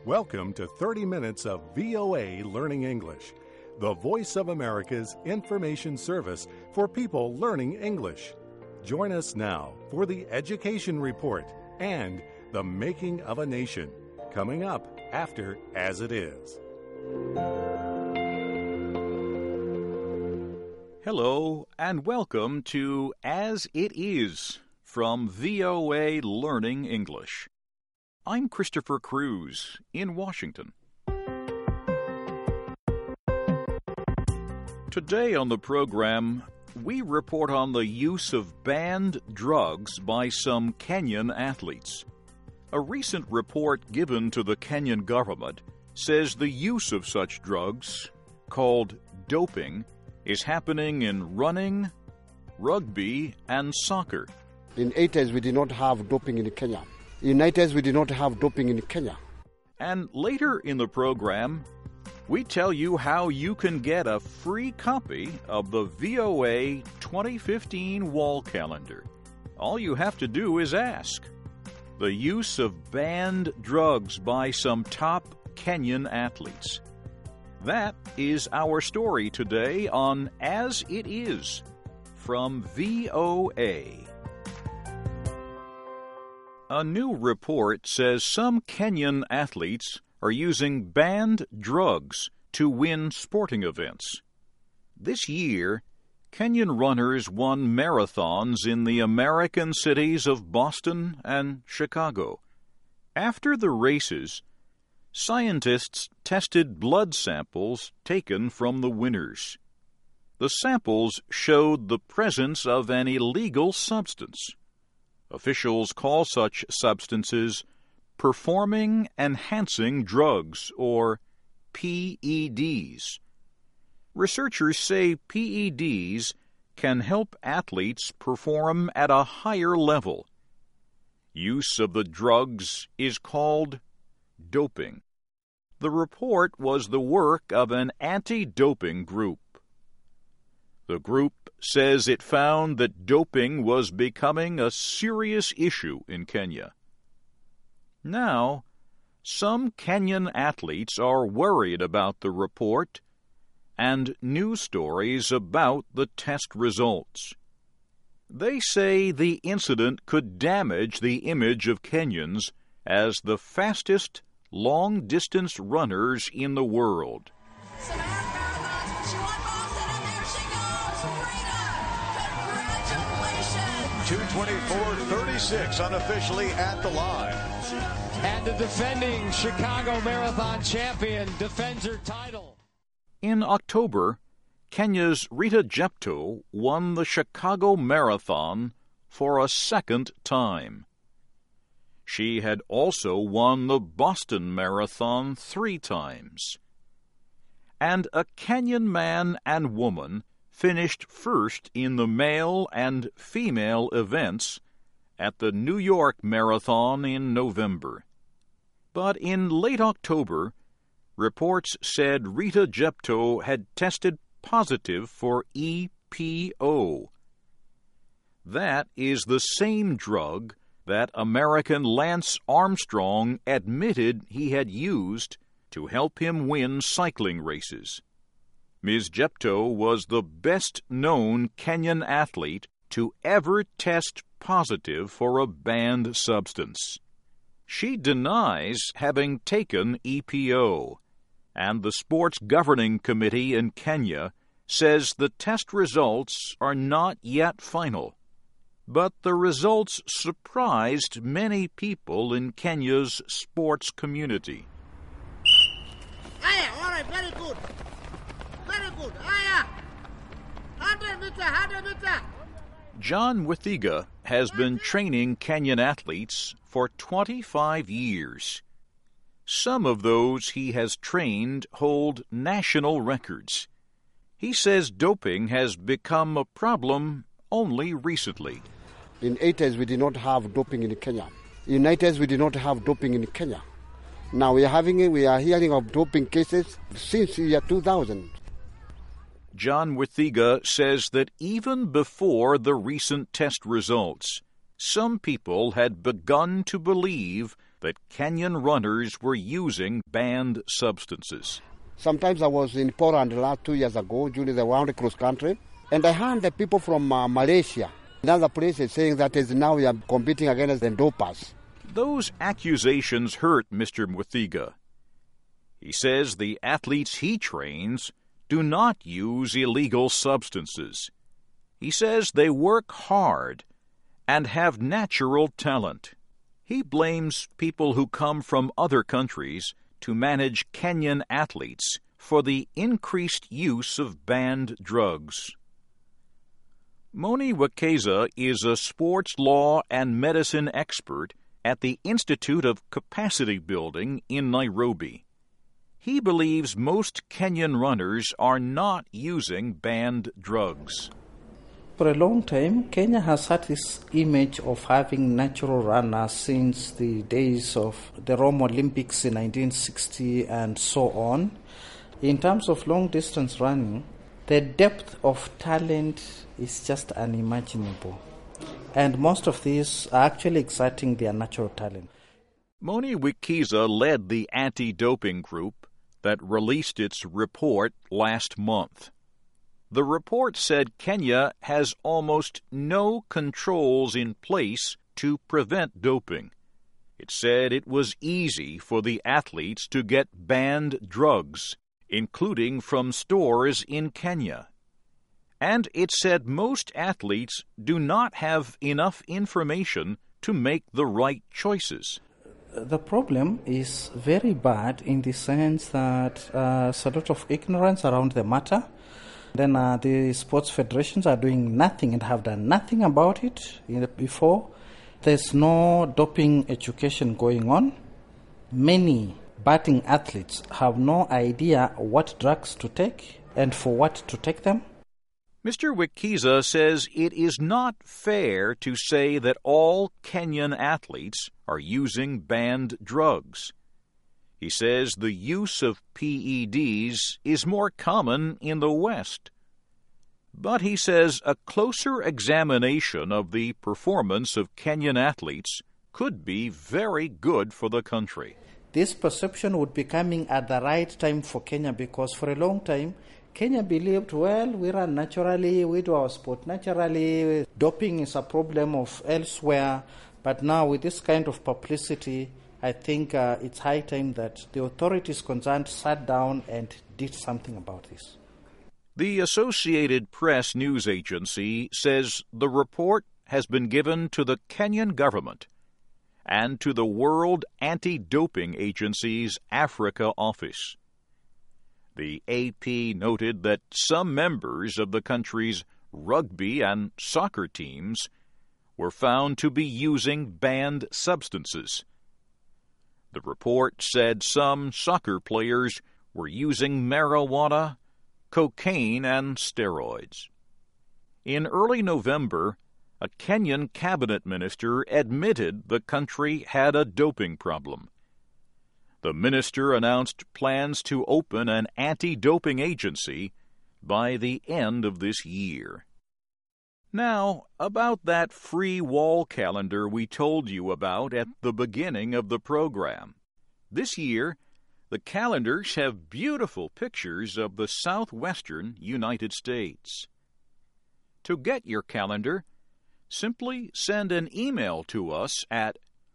Welcome to 30 Minutes of VOA Learning English, the voice of America's information service for people learning English. Join us now for the Education Report and the Making of a Nation, coming up after As It Is. Hello, and welcome to As It Is from VOA Learning English. I'm Christopher Cruz in Washington. Today on the program, we report on the use of banned drugs by some Kenyan athletes. A recent report given to the Kenyan government says the use of such drugs, called doping, is happening in running, rugby, and soccer. In 80s, we did not have doping in Kenya. In 90s, we did not have doping in Kenya. And later in the program, we tell you how you can get a free copy of the VOA 2015 wall calendar. All you have to do is ask. The use of banned drugs by some top Kenyan athletes. That is our story today on As It Is from VOA. A new report says some Kenyan athletes are using banned drugs to win sporting events. This year, Kenyan runners won marathons in the American cities of Boston and Chicago. After the races, scientists tested blood samples taken from the winners. The samples showed the presence of an illegal substance. Officials call such substances performing-enhancing drugs, or PEDs. Researchers say PEDs can help athletes perform at a higher level. Use of the drugs is called doping. The report was the work of an anti-doping group. The group says it found that doping was becoming a serious issue in Kenya. Now, some Kenyan athletes are worried about the report and news stories about the test results. They say the incident could damage the image of Kenyans as the fastest long-distance runners in the world. 2:24:36 unofficially at the line. And the defending Chicago Marathon champion defends her title. In October, Kenya's Rita Jepto won the Chicago Marathon for a second time. She had also won the Boston Marathon 3 times. And a Kenyan man and woman finished first in the male and female events at the New York Marathon in November. But in late October, reports said Rita Jepto had tested positive for EPO. That is the same drug that American Lance Armstrong admitted he had used to help him win cycling races. Ms. Jepto was the best-known Kenyan athlete to ever test positive for a banned substance. She denies having taken EPO, and the Sports Governing Committee in Kenya says the test results are not yet final. But the results surprised many people in Kenya's sports community. All right, very good. Very good. 100 meter. John Withiga has been training Kenyan athletes for 25 years. Some of those he has trained hold national records. He says doping has become a problem only recently. In 80s, we did not have doping in Kenya. In 90s, we did not have doping in Kenya. Now we are hearing of doping cases since the year 2000. John Withiga says that even before the recent test results, some people had begun to believe that Kenyan runners were using banned substances. Sometimes I was in Poland last 2 years ago during the round cross country, and I heard the people from Malaysia and other places saying that is now we are competing against the dopers. Those accusations hurt Mr. Muthiga. He says the athletes he trains do not use illegal substances. He says they work hard and have natural talent. He blames people who come from other countries to manage Kenyan athletes for the increased use of banned drugs. Moni Wekesa is a sports law and medicine expert at the Institute of Capacity Building in Nairobi. He believes most Kenyan runners are not using banned drugs. For a long time, Kenya has had this image of having natural runners since the days of the Rome Olympics in 1960 and so on. In terms of long-distance running, the depth of talent is just unimaginable. And most of these are actually exerting their natural talent. Moni Wekesa led the anti-doping group that released its report last month. The report said Kenya has almost no controls in place to prevent doping. It said it was easy for the athletes to get banned drugs, including from stores in Kenya. And it said most athletes do not have enough information to make the right choices. The problem is very bad in the sense that there's a lot of ignorance around the matter. Then the sports federations are doing nothing and have done nothing about it before. There's no doping education going on. Many budding athletes have no idea what drugs to take and for what to take them. Mr. Wekesa says it is not fair to say that all Kenyan athletes are using banned drugs. He says the use of PEDs is more common in the West. But he says a closer examination of the performance of Kenyan athletes could be very good for the country. This perception would be coming at the right time for Kenya because for a long time, Kenya believed, well, we run naturally, we do our sport naturally, doping is a problem of elsewhere. But now with this kind of publicity, I think it's high time that the authorities concerned sat down and did something about this. The Associated Press news agency says the report has been given to the Kenyan government and to the World Anti-Doping Agency's Africa office. The AP noted that some members of the country's rugby and soccer teams were found to be using banned substances. The report said some soccer players were using marijuana, cocaine, and steroids. In early November, a Kenyan cabinet minister admitted the country had a doping problem. The minister announced plans to open an anti-doping agency by the end of this year. Now, about that free wall calendar we told you about at the beginning of the program. This year, the calendars have beautiful pictures of the southwestern United States. To get your calendar, simply send an email to us at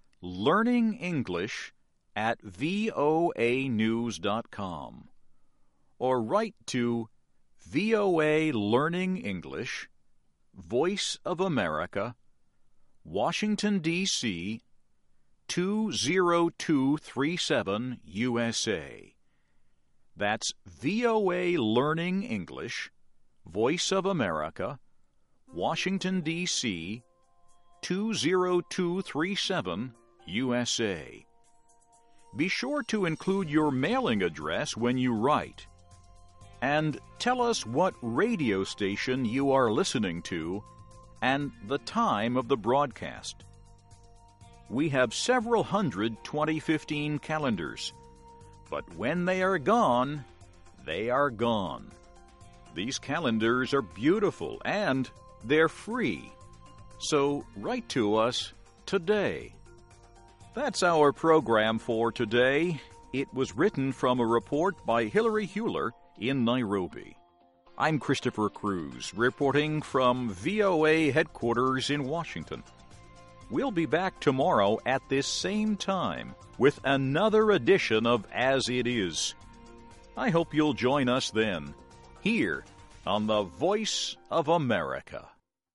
learningenglish@voanews.com or write to VOA Learning English, Voice of America, Washington, D.C., 20237 USA. That's VOA Learning English, Voice of America, Washington, D.C., 20237 USA. Be sure to include your mailing address when you write. And tell us what radio station you are listening to and the time of the broadcast. We have several hundred 2015 calendars, but when they are gone, they are gone. These calendars are beautiful and they're free. So write to us today. That's our program for today. It was written from a report by Hilary Hewler in Nairobi. I'm Christopher Cruz, reporting from VOA headquarters in Washington. We'll be back tomorrow at this same time with another edition of As It Is. I hope you'll join us then, here on the Voice of America.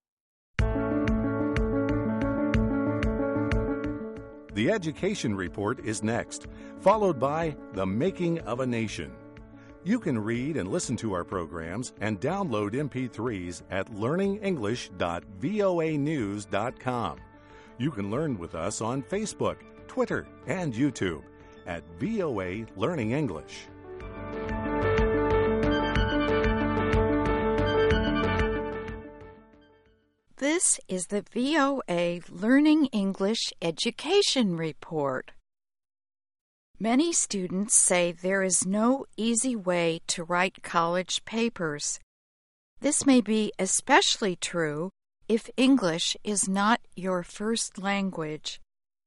The Education Report is next, followed by The Making of a Nation. You can read and listen to our programs and download MP3s at learningenglish.voanews.com. You can learn with us on Facebook, Twitter, and YouTube at VOA Learning English. This is the VOA Learning English Education Report. Many students say there is no easy way to write college papers. This may be especially true if English is not your first language.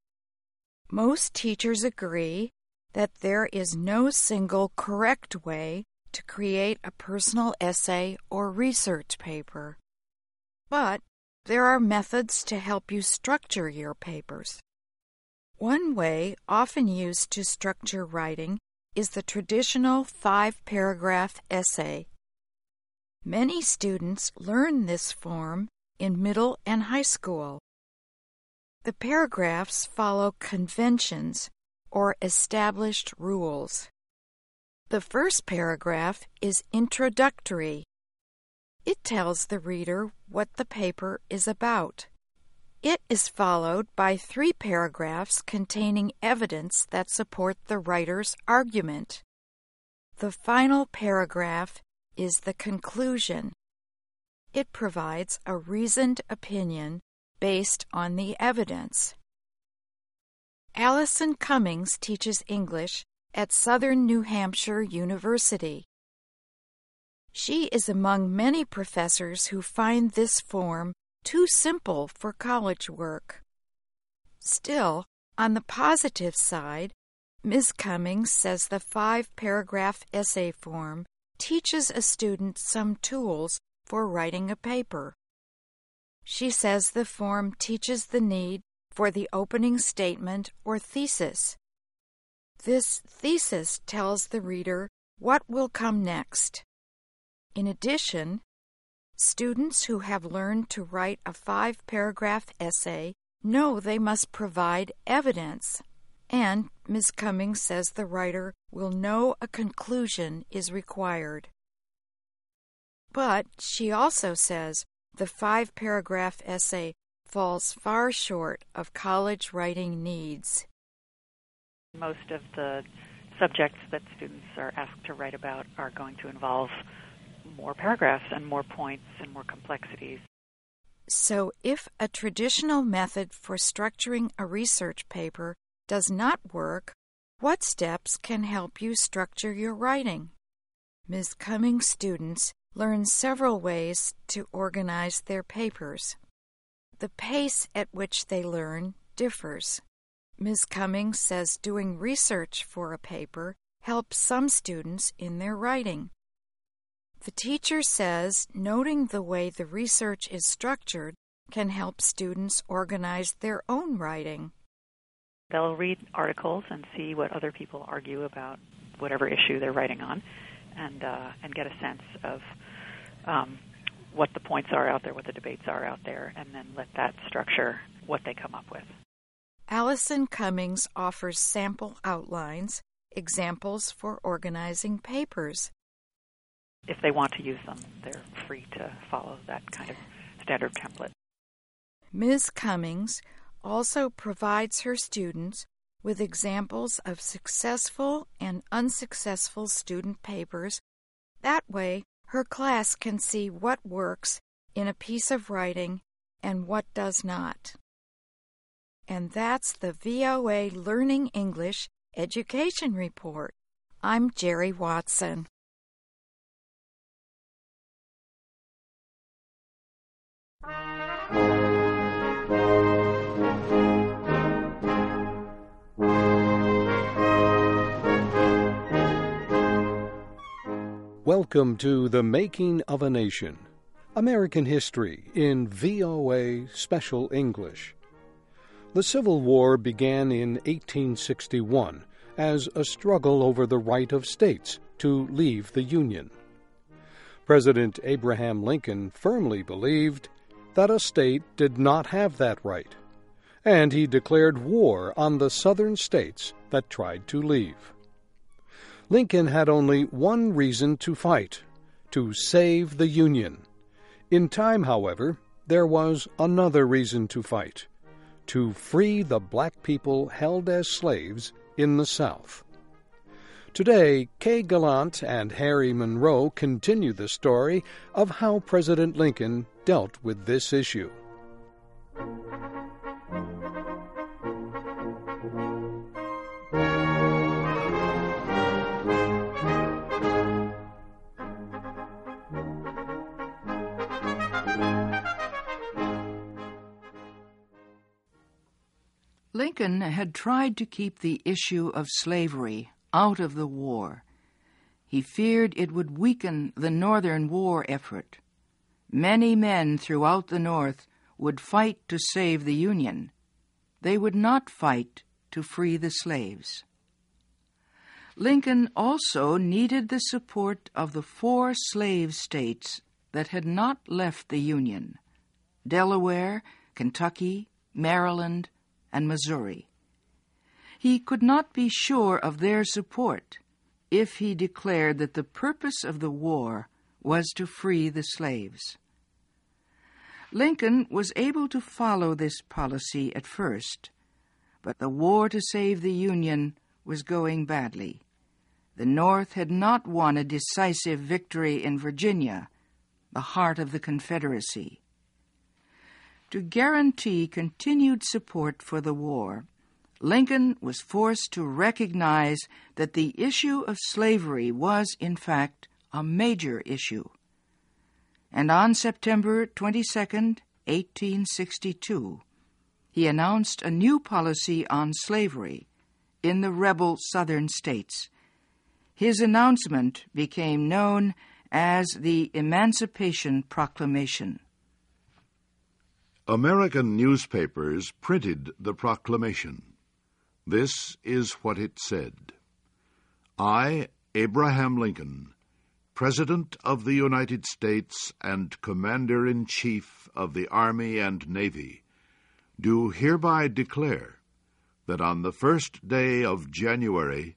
Most teachers agree that there is no single correct way to create a personal essay or research paper. But there are methods to help you structure your papers. One way often used to structure writing is the traditional 5-paragraph essay. Many students learn this form in middle and high school. The paragraphs follow conventions or established rules. The first paragraph is introductory. It tells the reader what the paper is about. It is followed by 3 paragraphs containing evidence that support the writer's argument. The final paragraph is the conclusion. It provides a reasoned opinion based on the evidence. Allison Cummings teaches English at Southern New Hampshire University. She is among many professors who find this form too simple for college work. Still, on the positive side, Ms. Cummings says the 5-paragraph essay form teaches a student some tools for writing a paper. She says the form teaches the need for the opening statement or thesis. This thesis tells the reader what will come next. In addition, students who have learned to write a 5-paragraph essay know they must provide evidence, and Ms. Cummings says the writer will know a conclusion is required. But she also says the 5-paragraph essay falls far short of college writing needs. Most of the subjects that students are asked to write about are going to involve more paragraphs and more points and more complexities. So if a traditional method for structuring a research paper does not work, what steps can help you structure your writing? Ms. Cummings' students learn several ways to organize their papers. The pace at which they learn differs. Ms. Cummings says doing research for a paper helps some students in their writing. The teacher says noting the way the research is structured can help students organize their own writing. They'll read articles and see what other people argue about whatever issue they're writing on, and get a sense of what the points are out there, what the debates are out there, and then let that structure what they come up with. Allison Cummings offers sample outlines, examples for organizing papers. If they want to use them, they're free to follow that kind of standard template. Ms. Cummings also provides her students with examples of successful and unsuccessful student papers. That way, her class can see what works in a piece of writing and what does not. And that's the VOA Learning English Education Report. I'm Jerry Watson. Welcome to The Making of a Nation, American History in VOA Special English. The Civil War began in 1861 as a struggle over the right of states to leave the Union. President Abraham Lincoln firmly believed that a state did not have that right, and he declared war on the southern states that tried to leave. Lincoln had only one reason to fight: to save the Union. In time, however, there was another reason to fight: to free the black people held as slaves in the South. Today, Kay Gallant and Harry Monroe continue the story of how President Lincoln dealt with this issue. Lincoln had tried to keep the issue of slavery out of the war. He feared it would weaken the Northern war effort. Many men throughout the North would fight to save the Union. They would not fight to free the slaves. Lincoln also needed the support of the 4 slave states that had not left the Union: Delaware, Kentucky, Maryland, and Missouri. He could not be sure of their support if he declared that the purpose of the war was to free the slaves. Lincoln was able to follow this policy at first, but the war to save the Union was going badly. The North had not won a decisive victory in Virginia, the heart of the Confederacy. To guarantee continued support for the war, Lincoln was forced to recognize that the issue of slavery was, in fact, a major issue. And on September 22, 1862, he announced a new policy on slavery in the rebel Southern states. His announcement became known as the Emancipation Proclamation. American newspapers printed the proclamation. This is what it said: I, Abraham Lincoln, President of the United States and Commander-in-Chief of the Army and Navy, do hereby declare that on the 1st day of January,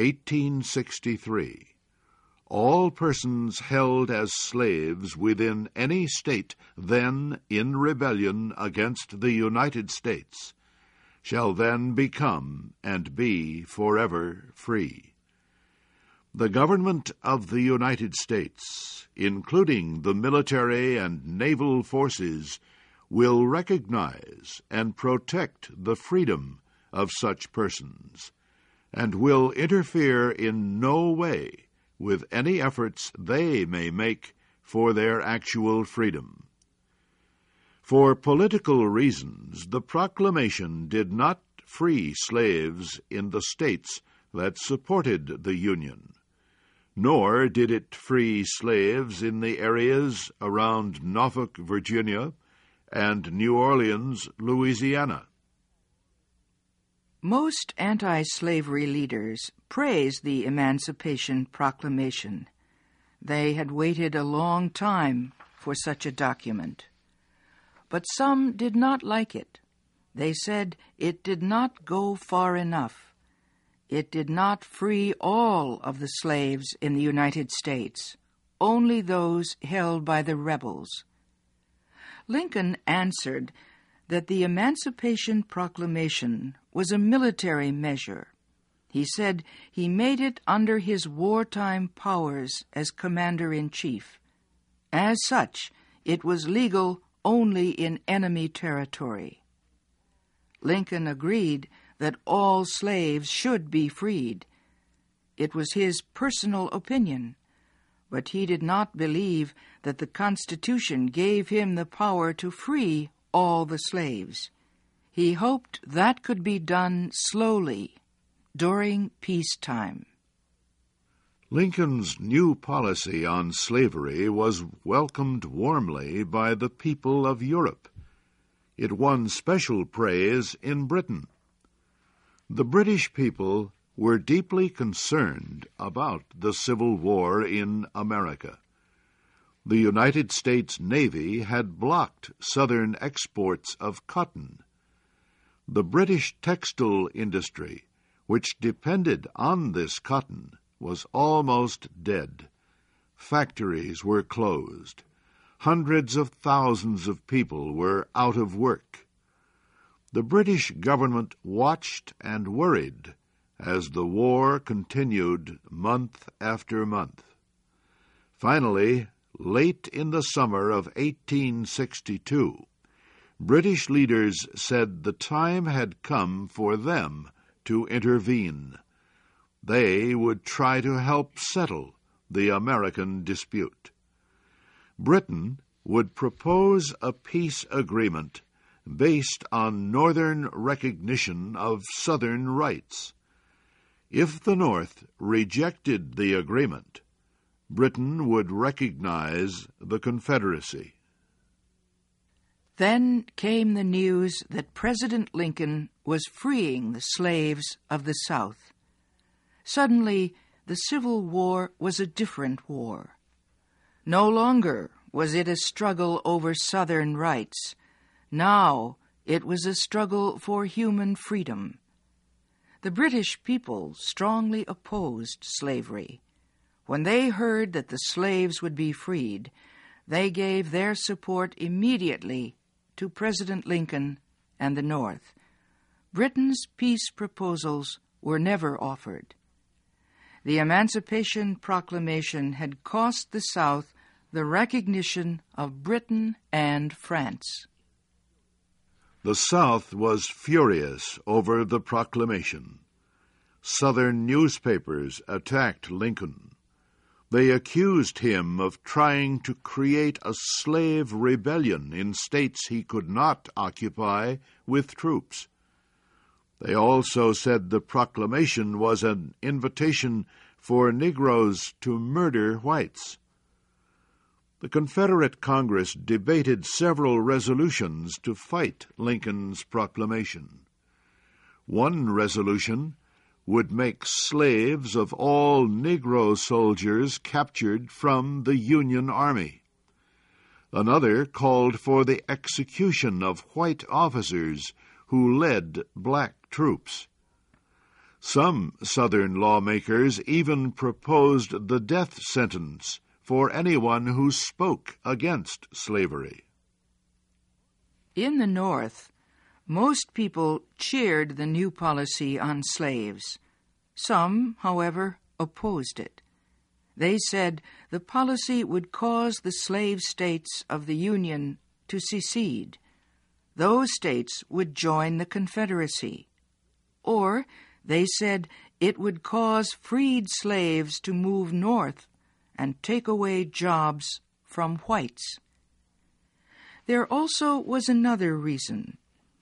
1863, all persons held as slaves within any state then in rebellion against the United States shall then become and be forever free. The government of the United States, including the military and naval forces, will recognize and protect the freedom of such persons, and will interfere in no way with any efforts they may make for their actual freedom. For political reasons, the proclamation did not free slaves in the states that supported the Union, nor did it free slaves in the areas around Norfolk, Virginia, and New Orleans, Louisiana. Most anti-slavery leaders praised the Emancipation Proclamation. They had waited a long time for such a document. But some did not like it. They said it did not go far enough. It did not free all of the slaves in the United States, only those held by the rebels. Lincoln answered that the Emancipation Proclamation was a military measure. He said he made it under his wartime powers as Commander-in-Chief. As such, it was legal only in enemy territory. Lincoln agreed that all slaves should be freed. It was his personal opinion, but he did not believe that the Constitution gave him the power to free all the slaves. He hoped that could be done slowly during peacetime. Lincoln's new policy on slavery was welcomed warmly by the people of Europe. It won special praise in Britain. The British people were deeply concerned about the Civil War in America. The United States Navy had blocked Southern exports of cotton. The British textile industry, which depended on this cotton, was almost dead. Factories were closed. Hundreds of thousands of people were out of work. The British government watched and worried as the war continued month after month. Finally, late in the summer of 1862, British leaders said the time had come for them to intervene. They would try to help settle the American dispute. Britain would propose a peace agreement based on Northern recognition of Southern rights. If the North rejected the agreement, Britain would recognize the Confederacy. Then came the news that President Lincoln was freeing the slaves of the South. Suddenly, the Civil War was a different war. No longer was it a struggle over Southern rights. Now it was a struggle for human freedom. The British people strongly opposed slavery. When they heard that the slaves would be freed, they gave their support immediately to President Lincoln and the North. Britain's peace proposals were never offered. The Emancipation Proclamation had cost the South the recognition of Britain and France. The South was furious over the proclamation. Southern newspapers attacked Lincoln. They accused him of trying to create a slave rebellion in states he could not occupy with troops. They also said the proclamation was an invitation for Negroes to murder whites. The Confederate Congress debated several resolutions to fight Lincoln's proclamation. One resolution would make slaves of all Negro soldiers captured from the Union Army. Another called for the execution of white officers who led black troops. Some Southern lawmakers even proposed the death sentence for anyone who spoke against slavery. In the North, most people cheered the new policy on slaves. Some, however, opposed it. They said the policy would cause the slave states of the Union to secede. Those states would join the Confederacy. Or, they said, it would cause freed slaves to move north and take away jobs from whites. There also was another reason.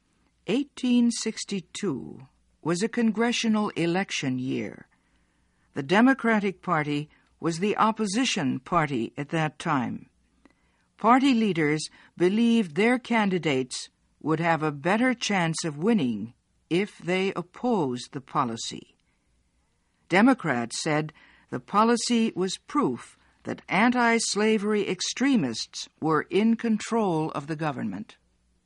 1862 was a congressional election year. The Democratic Party was the opposition party at that time. Party leaders believed their candidates would have a better chance of winning if they opposed the policy. Democrats said the policy was proof that anti-slavery extremists were in control of the government.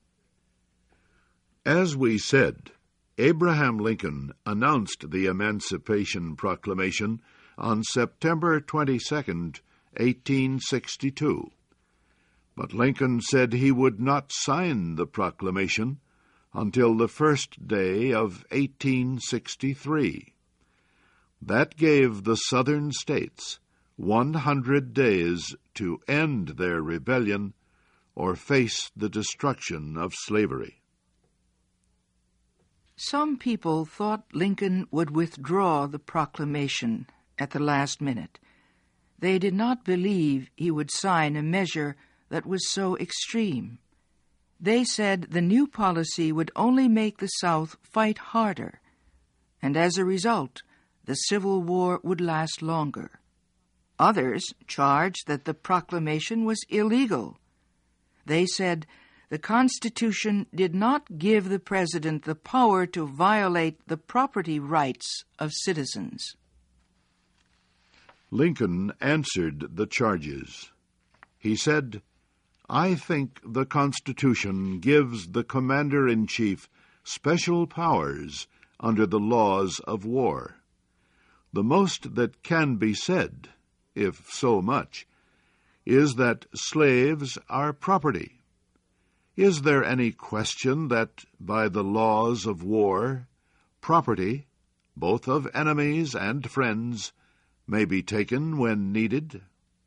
As we said, Abraham Lincoln announced the Emancipation Proclamation on September 22, 1862. But Lincoln said he would not sign the proclamation until the first day of 1863. That gave the Southern states 100 days to end their rebellion or face the destruction of slavery. Some people thought Lincoln would withdraw the proclamation at the last minute. They did not believe he would sign a measure that was so extreme. They said the new policy would only make the South fight harder, and as a result, the Civil War would last longer. Others charged that the proclamation was illegal. They said the Constitution did not give the President the power to violate the property rights of citizens. Lincoln answered the charges. He said, "I think the Constitution gives the Commander-in-Chief special powers under the laws of war. The most that can be said, if so much, is that slaves are property. Is there any question that, by the laws of war, property, both of enemies and friends, may be taken when needed?"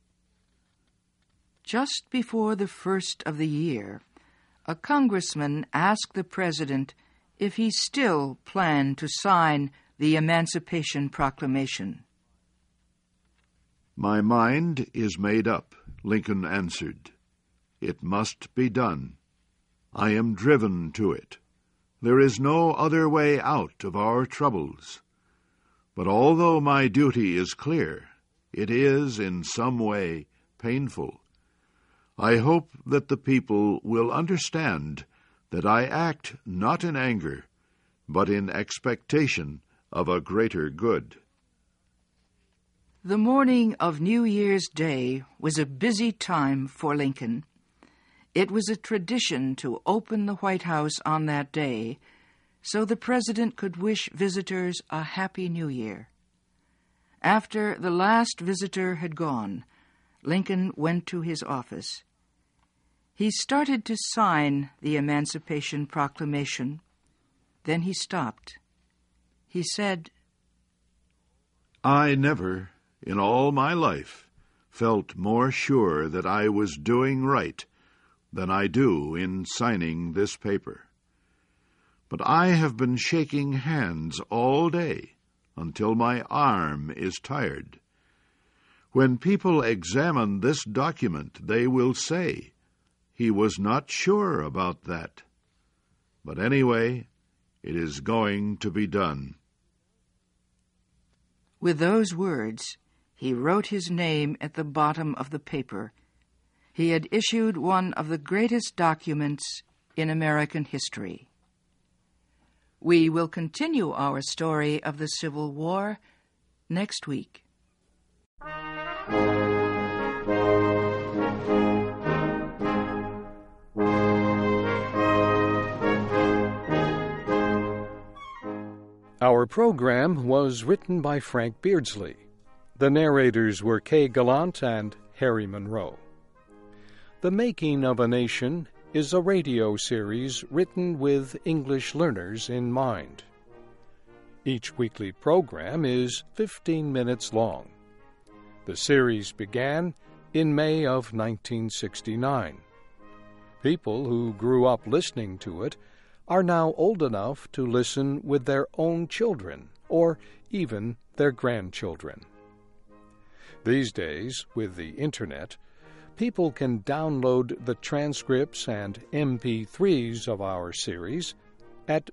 Just before the first of the year, a congressman asked the President if he still planned to sign the Emancipation Proclamation. "My mind is made up," Lincoln answered. "It must be done. I am driven to it. There is no other way out of our troubles. But although my duty is clear, it is in some way painful. I hope that the people will understand that I act not in anger, but in expectation of a greater good." The morning of New Year's Day was a busy time for Lincoln. It was a tradition to open the White House on that day so the President could wish visitors a Happy New Year. After the last visitor had gone, Lincoln went to his office. He started to sign the Emancipation Proclamation. Then he stopped. He said, "I never, in all my life, felt more sure that I was doing right than I do in signing this paper. But I have been shaking hands all day until my arm is tired. When people examine this document, they will say, 'He was not sure about that.' But anyway, it is going to be done." With those words, he wrote his name at the bottom of the paper. He had issued one of the greatest documents in American history. We will continue our story of the Civil War next week. Our program was written by Frank Beardsley. The narrators were Kay Gallant and Harry Monroe. The Making of a Nation is a radio series written with English learners in mind. Each weekly program is 15 minutes long. The series began in May of 1969. People who grew up listening to it are now old enough to listen with their own children or even their grandchildren. These days, with the Internet, people can download the transcripts and MP3s of our series at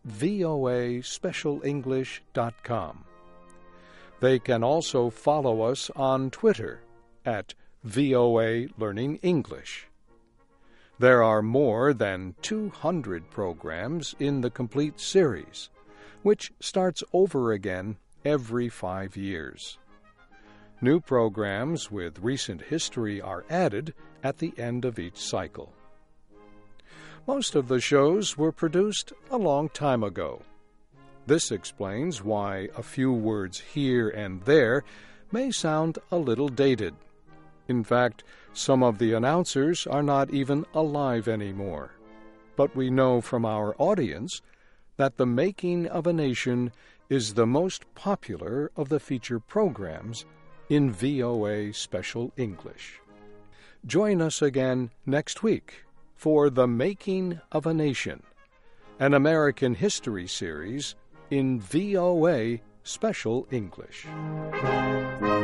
voaspecialenglish.com. They can also follow us on Twitter at VOA Learning English. There are more than 200 programs in the complete series, which starts over again every 5 years. New programs with recent history are added at the end of each cycle. Most of the shows were produced a long time ago. This explains why a few words here and there may sound a little dated. In fact, some of the announcers are not even alive anymore. But we know from our audience that The Making of a Nation is the most popular of the feature programs in VOA Special English. Join us again next week for The Making of a Nation, an American history series in VOA Special English.